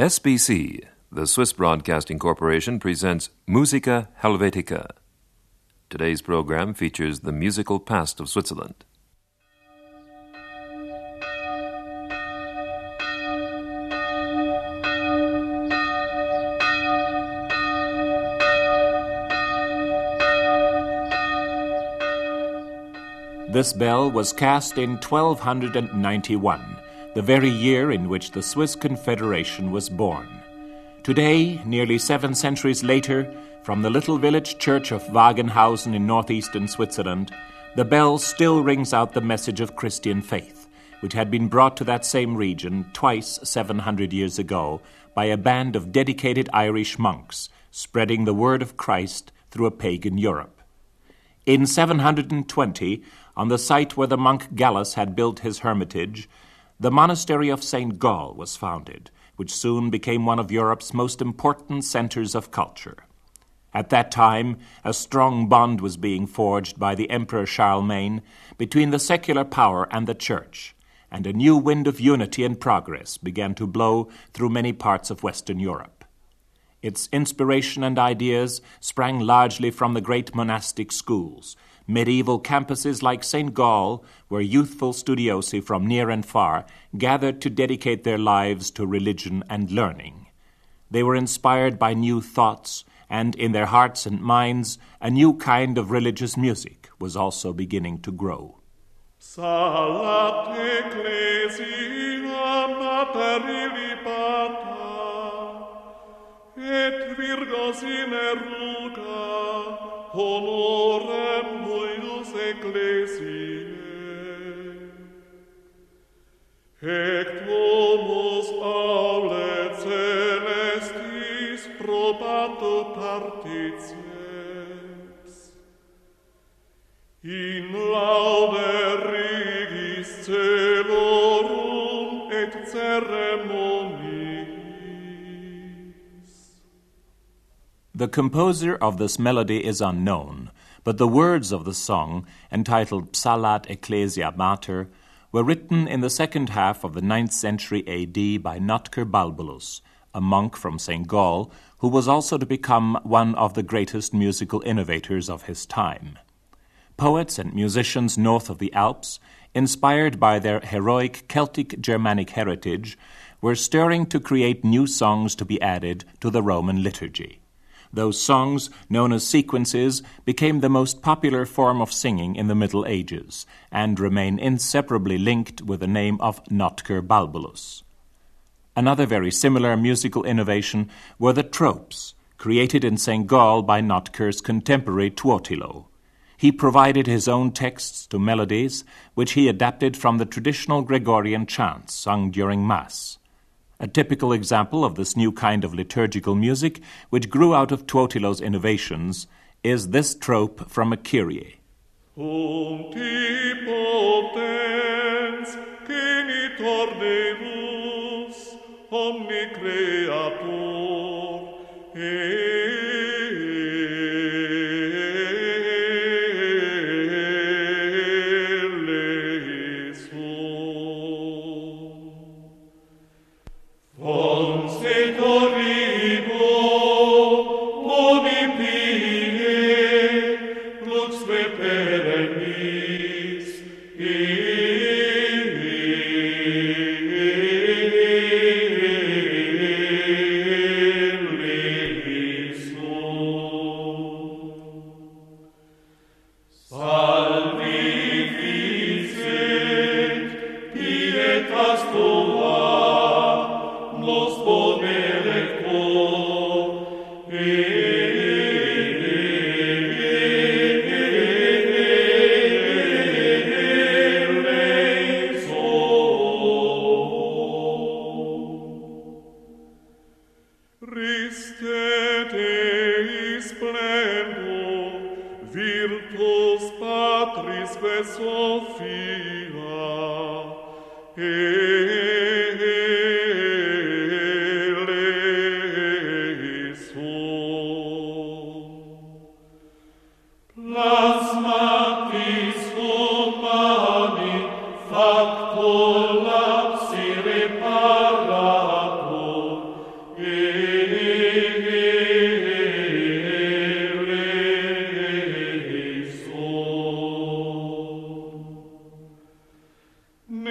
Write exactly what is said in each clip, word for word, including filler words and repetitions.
S B C, the Swiss Broadcasting Corporation, presents Musica Helvetica. Today's program features the musical past of Switzerland. This bell was cast in twelve ninety-one, the very year in which the Swiss Confederation was born. Today, nearly seven centuries later, from the little village church of Wagenhausen in northeastern Switzerland, the bell still rings out the message of Christian faith, which had been brought to that same region twice seven hundred years ago by a band of dedicated Irish monks, spreading the word of Christ through a pagan Europe. In seven hundred twenty, on the site where the monk Gallus had built his hermitage, the monastery of Saint Gall was founded, which soon became one of Europe's most important centers of culture. At that time, a strong bond was being forged by the Emperor Charlemagne between the secular power and the church, and a new wind of unity and progress began to blow through many parts of Western Europe. Its inspiration and ideas sprang largely from the great monastic schools, medieval campuses like Saint Gall, where youthful studiosi from near and far gathered to dedicate their lives to religion and learning. They were inspired by new thoughts, and in their hearts and minds, a new kind of religious music was also beginning to grow. Salat ecclesia mater illibata, et virgo sine ruga, honorem huius ecclesiae. Ec domus aule celestis probato partitiens, in laude rigis celorum et ceremoniis. The composer of this melody is unknown, but the words of the song, entitled Psallat Ecclesia Mater, were written in the second half of the ninth century A D by Notker Balbulus, a monk from Saint Gall, who was also to become one of the greatest musical innovators of his time. Poets and musicians north of the Alps, inspired by their heroic Celtic-Germanic heritage, were stirring to create new songs to be added to the Roman liturgy. Those songs, known as sequences, became the most popular form of singing in the Middle Ages and remain inseparably linked with the name of Notker Balbulus. Another very similar musical innovation were the tropes, created in Saint Gall by Notker's contemporary Tuotilo. He provided his own texts to melodies, which he adapted from the traditional Gregorian chants sung during Mass. A typical example of this new kind of liturgical music, which grew out of Tuotilo's innovations, is this trope from a Kyrie. Omnipotens genitor Deus, omni creator,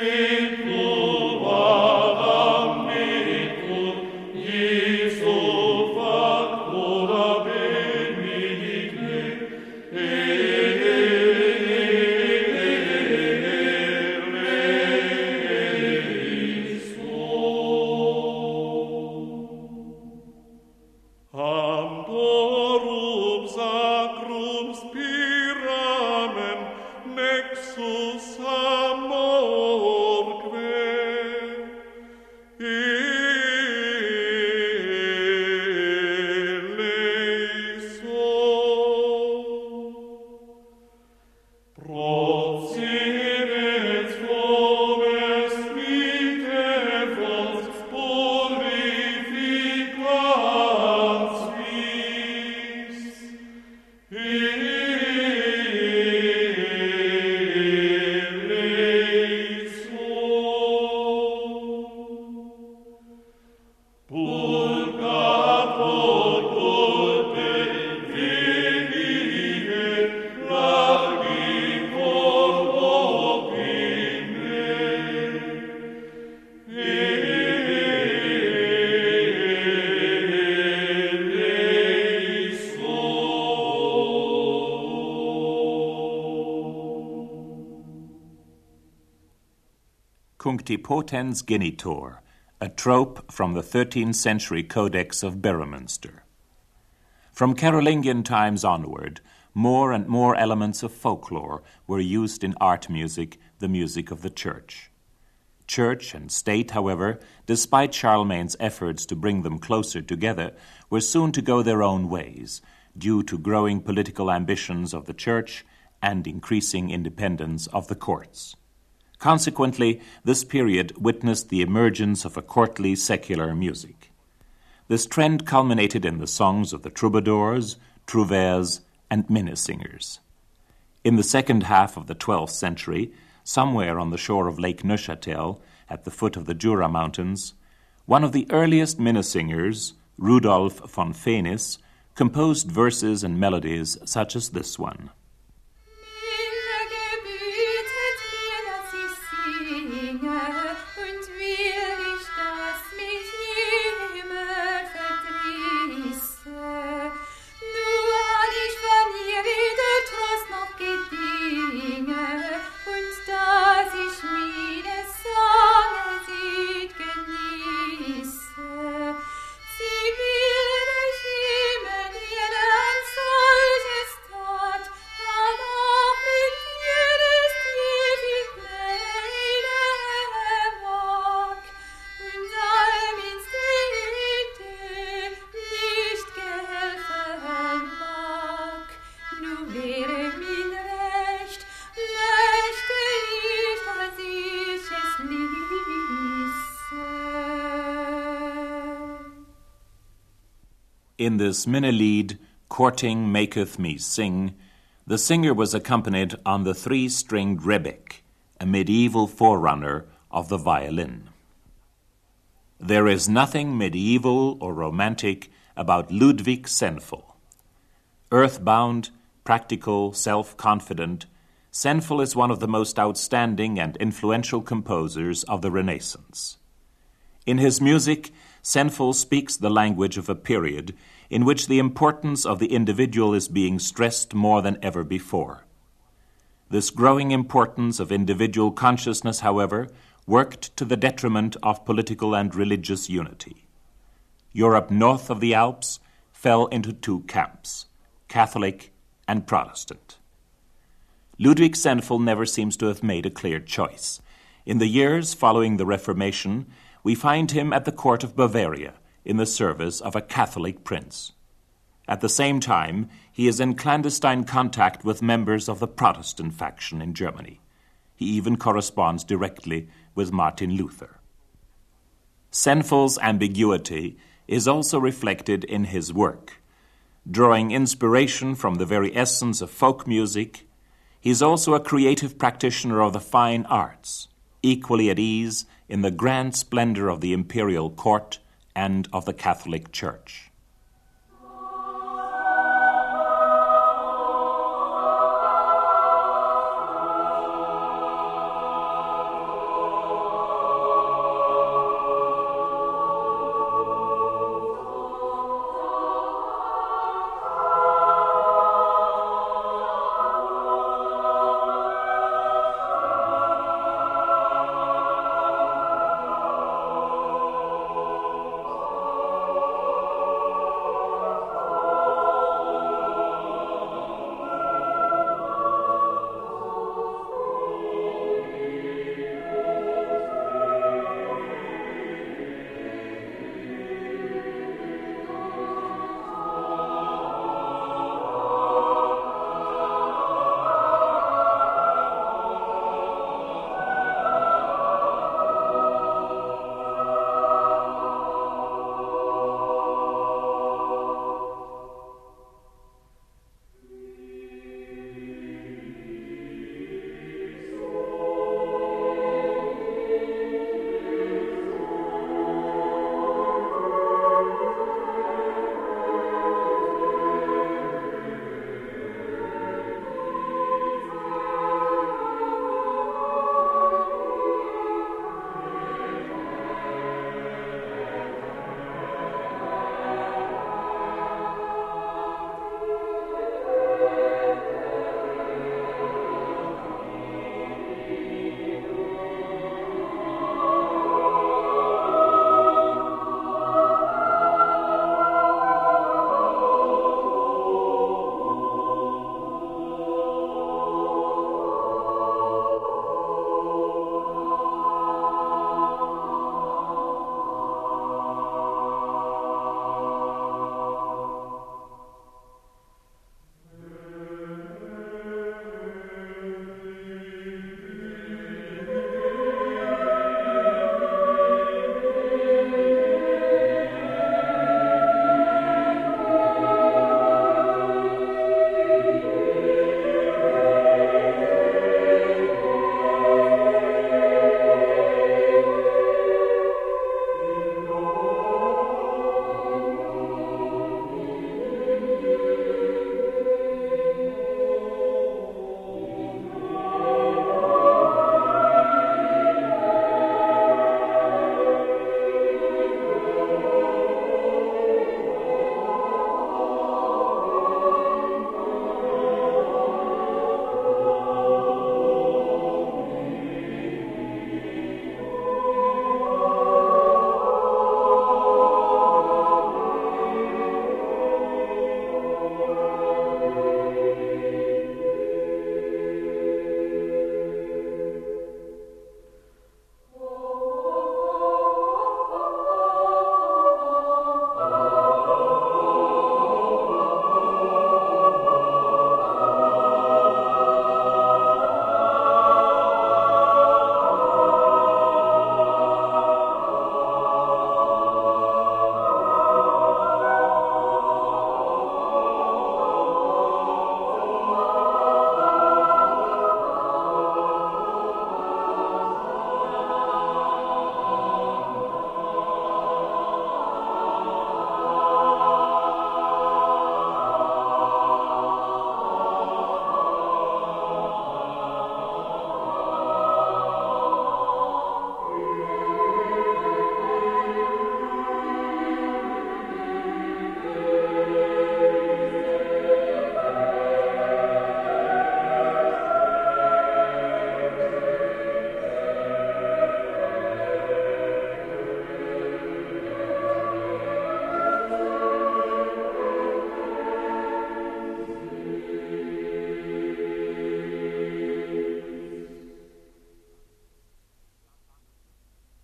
Cuncti potens genitor, a trope from the thirteenth century Codex of Beromünster. From Carolingian times onward, more and more elements of folklore were used in art music, the music of the Church. Church and state, however, despite Charlemagne's efforts to bring them closer together, were soon to go their own ways, due to growing political ambitions of the Church and increasing independence of the courts. Consequently, this period witnessed the emergence of a courtly secular music. This trend culminated in the songs of the troubadours, trouvères, and minnesingers. In the second half of the twelfth century, somewhere on the shore of Lake Neuchâtel, at the foot of the Jura Mountains, one of the earliest minnesingers, Rudolf von Fenis, composed verses and melodies such as this one. In this Minnelied, Courting Maketh Me Sing, the singer was accompanied on the three-stringed rebec, a medieval forerunner of the violin. There is nothing medieval or romantic about Ludwig Senfl. Earthbound, practical, self-confident, Senfl is one of the most outstanding and influential composers of the Renaissance. In his music, Senfl speaks the language of a period in which the importance of the individual is being stressed more than ever before. This growing importance of individual consciousness, however, worked to the detriment of political and religious unity. Europe north of the Alps fell into two camps, Catholic and Protestant. Ludwig Senfl never seems to have made a clear choice. In the years following the Reformation, we find him at the court of Bavaria in the service of a Catholic prince. At the same time, he is in clandestine contact with members of the Protestant faction in Germany. He even corresponds directly with Martin Luther. Senfl's ambiguity is also reflected in his work. Drawing inspiration from the very essence of folk music, he is also a creative practitioner of the fine arts, equally at ease in the grand splendor of the imperial court and of the Catholic Church.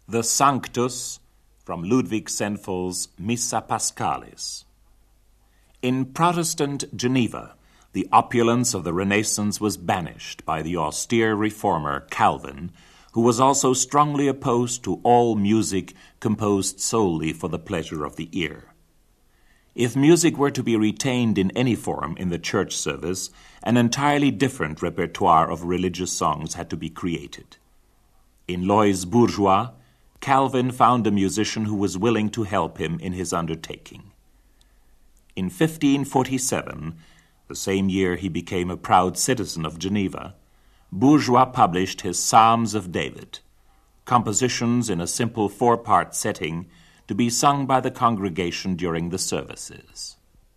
The Sanctus, from Ludwig Senfel's Missa Paschalis. In Protestant Geneva, the opulence of the Renaissance was banished by the austere reformer Calvin, who was also strongly opposed to all music composed solely for the pleasure of the ear. If music were to be retained in any form in the church service, an entirely different repertoire of religious songs had to be created. In Loys Bourgeois, Calvin found a musician who was willing to help him in his undertaking. In fifteen forty-seven, the same year he became a proud citizen of Geneva, Bourgeois published his Psalms of David, compositions in a simple four-part setting to be sung by the congregation during the services.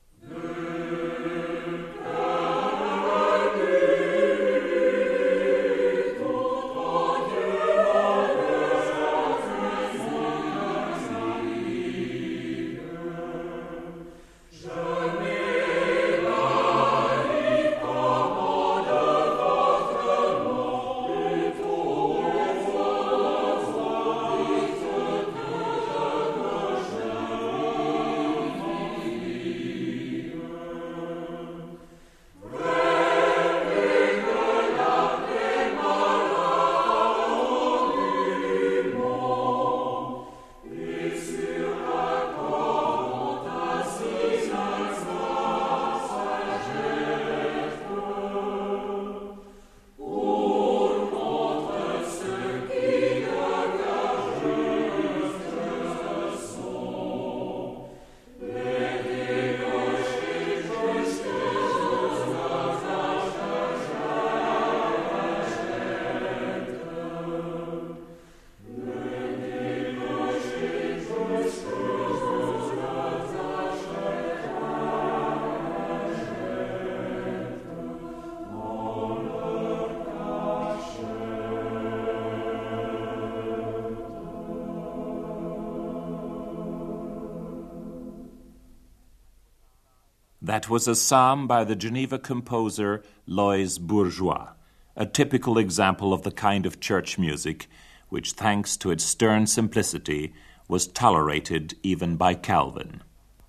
That was a psalm by the Geneva composer Loys Bourgeois, a typical example of the kind of church music which, thanks to its stern simplicity, was tolerated even by Calvin.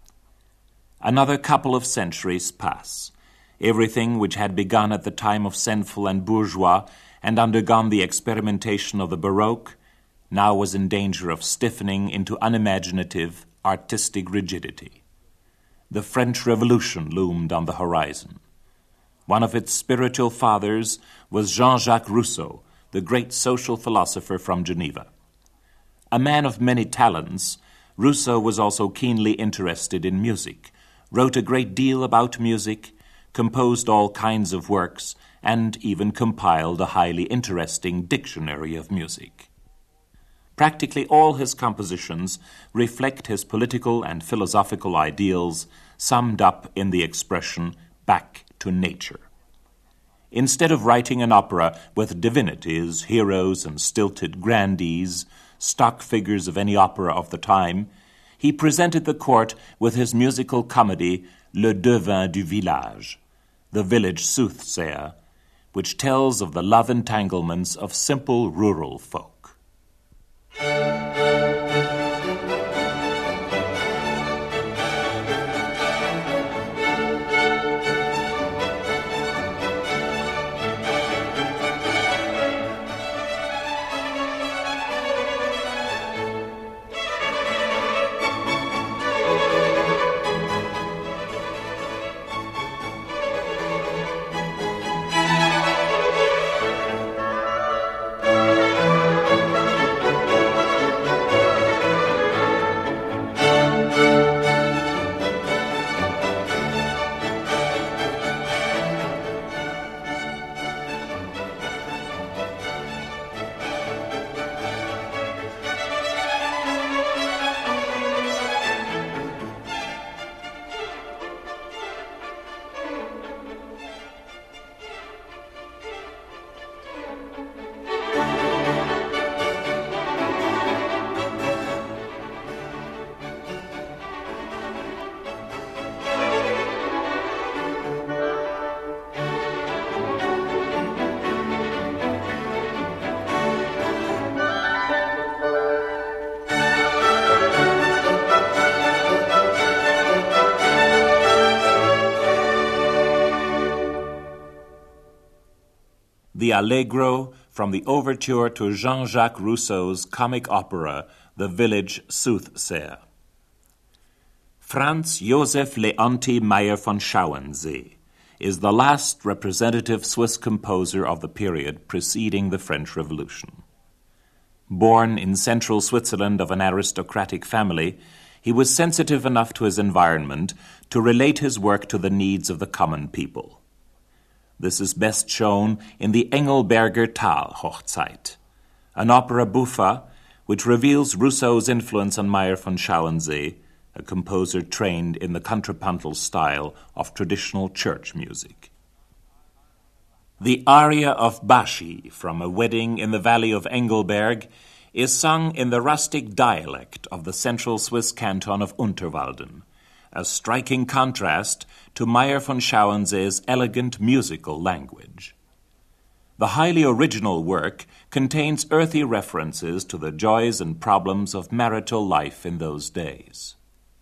Another couple of centuries pass. Everything which had begun at the time of Senfel and Bourgeois and undergone the experimentation of the Baroque now was in danger of stiffening into unimaginative, artistic rigidity. The French Revolution loomed on the horizon. One of its spiritual fathers was Jean-Jacques Rousseau, the great social philosopher from Geneva. A man of many talents, Rousseau was also keenly interested in music, wrote a great deal about music, composed all kinds of works, and even compiled a highly interesting dictionary of music. Practically all his compositions reflect his political and philosophical ideals summed up in the expression "back to nature." Instead of writing an opera with divinities, heroes, and stilted grandees, stock figures of any opera of the time, he presented the court with his musical comedy Le Devin du Village, the village soothsayer, which tells of the love entanglements of simple rural folk. the Allegro from the overture to Jean-Jacques Rousseau's comic opera, The Village Soothsayer. Franz Josef Leonti Meyer von Schauensee is the last representative Swiss composer of the period preceding the French Revolution. Born in central Switzerland of an aristocratic family, he was sensitive enough to his environment to relate his work to the needs of the common people. This is best shown in the Engelberger Tal-Hochzeit, an opera buffa which reveals Rousseau's influence on Meyer von Schauensee, a composer trained in the contrapuntal style of traditional church music. The aria of Baschi from A Wedding in the Valley of Engelberg is sung in the rustic dialect of the central Swiss canton of Unterwalden, a striking contrast to Meyer von Schauensee's elegant musical language. The highly original work contains earthy references to the joys and problems of marital life in those days.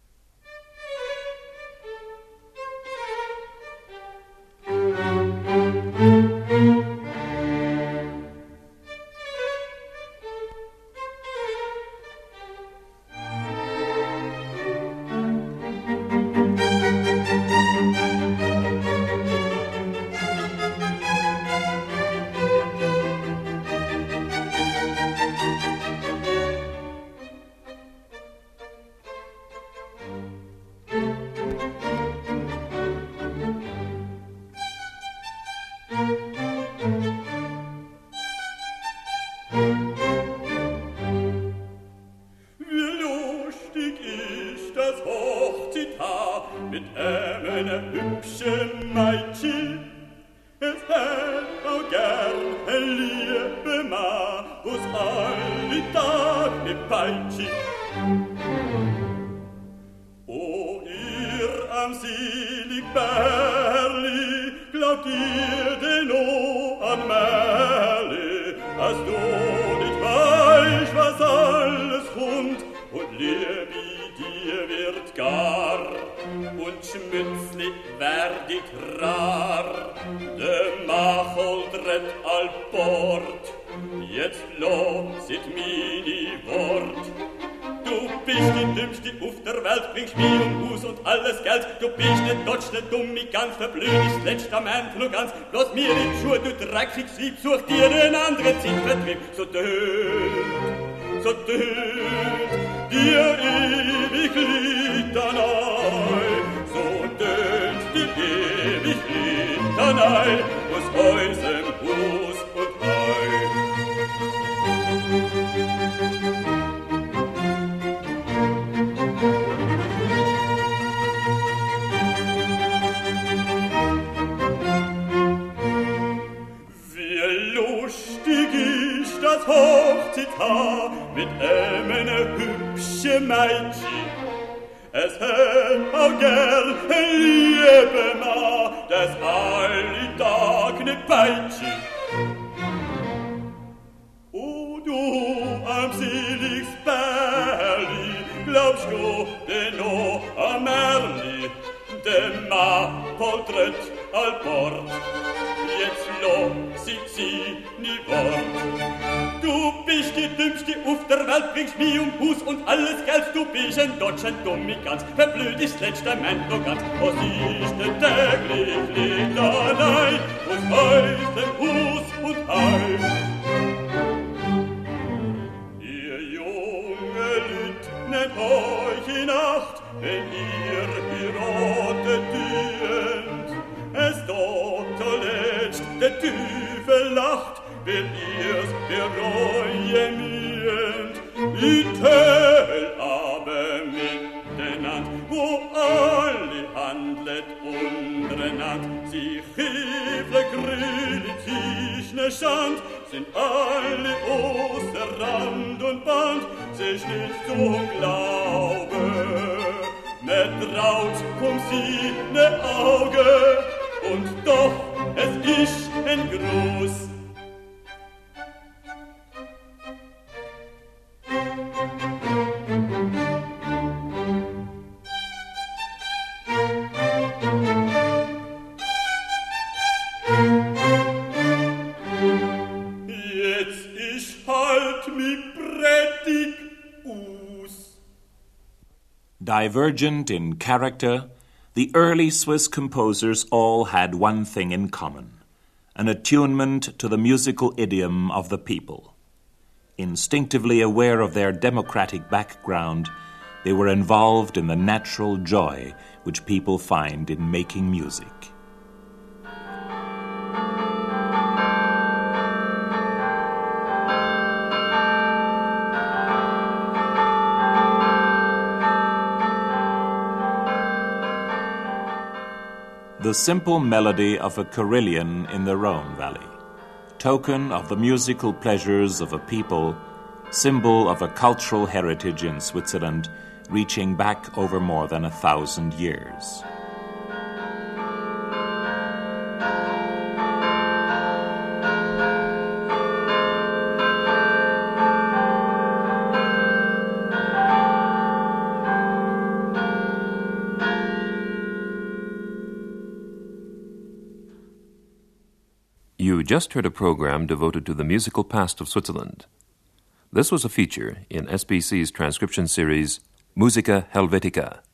Bloß mir die Schuhe, du dreckig Sieb, such dir den anderen Zielvertrieb. So dünn, so dünn, dir ewig Litanei. So dünn, dir ewig Litanei, aus Häusem, Hus und Heu. Das Hochzittar mit ämene hübsche Meitschi. Es hätt auch gern ein liebe Ma, das alle Tag nicht Peitschi. O du armseliges Berli, glaubst du denn o am Merli, dem Ma poltret al Bord. Jetzt lo sieht sie nie Wort. Du bist die Dümmste auf der Welt, bringst mir um Hus und alles Geld. Du bist ein Deutscher Dummi ganz, verblüht ist letzter Mann noch ganz. Was ist denn täglich Litanei, aus Häusern, Hus und Heim. Ihr junge Lüt, nehmt euch in Acht, wenn ihr heiratet dient. Es dort zuletzt der Teufel lacht, wenn ihr's bereue mühend. In Töl aber miteinander, wo alle handlet untereinander, sich Hefle, Grüne, Tischne, Schand, sind alle außer Rand und Band, sich nicht zum Glaube. Mit Traut kommt sie ne Auge, und doch, es ist ein Gruß. hört mi prätig us. Divergent in character, the early Swiss composers all had one thing in common: an attunement to the musical idiom of the people. Instinctively aware of their democratic background, they were involved in the natural joy which people find in making music. The simple melody of a carillon in the Rhone Valley, token of the musical pleasures of a people, symbol of a cultural heritage in Switzerland reaching back over more than a thousand years. You just heard a program devoted to the musical past of Switzerland. This was a feature in S B C's transcription series, Musica Helvetica.